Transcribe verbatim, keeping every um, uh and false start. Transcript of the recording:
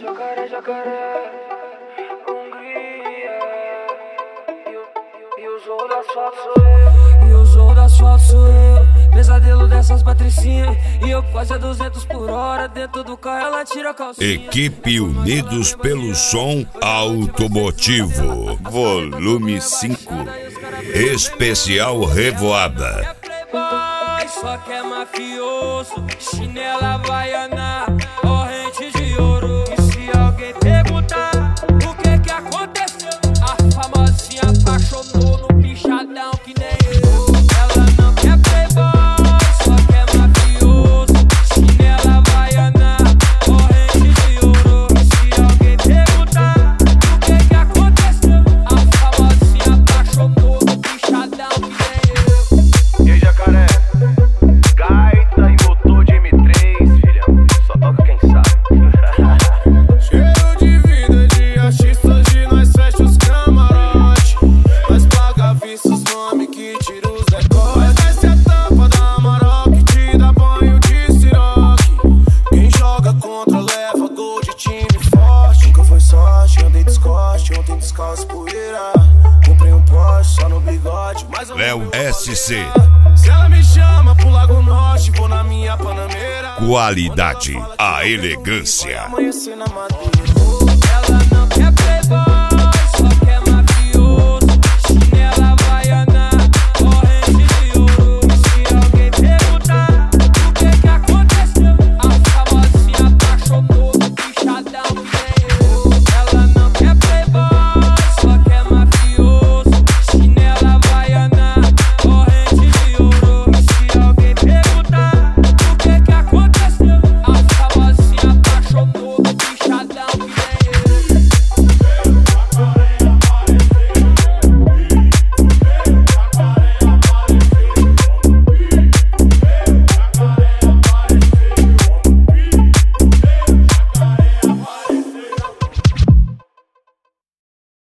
Jacaré, jacaré, Hungria. E o, e o zorro do asfalto sou eu. E o zorro do asfalto sou eu. Pesadelo dessas patricinhas. E eu quase a duzentos por hora. Dentro do carro ela tira a calcinha. Equipe Unidos pelo Som Automotivo, volume cinco. Especial Revoada. Só que é mafioso, chinela havaiana, corrente de ouro. E se alguém perguntar o que que aconteceu, a famosinha apaixonou no bichadão que nem eu. Ela não quer playboy, só quer mafioso, chinela havaiana, corrente de ouro. E se alguém perguntar o que que aconteceu, a famosinha apaixonou no bichadão que nem eu. E aí, jacaré? Gaita e motor de M três, filhão, só toca quem sabe. Cheio de vida de artista, hoje nós fecha os camarote. Nós paga vistos, nome que tira os decotes. Mas desce a tampa da Amarok, que te dá banho de siroque. Quem joga contra leva gol de time forte. Nunca foi sorte, andei descoste, ontem descalço poeira. Comprei um Porsche só no bigode, mas eu Léo S C. Se ela me chama pro Lago Norte, vou na minha Panameira. Qualidade, a elegância. Amanhecer na madeira. Ela não quer playboy.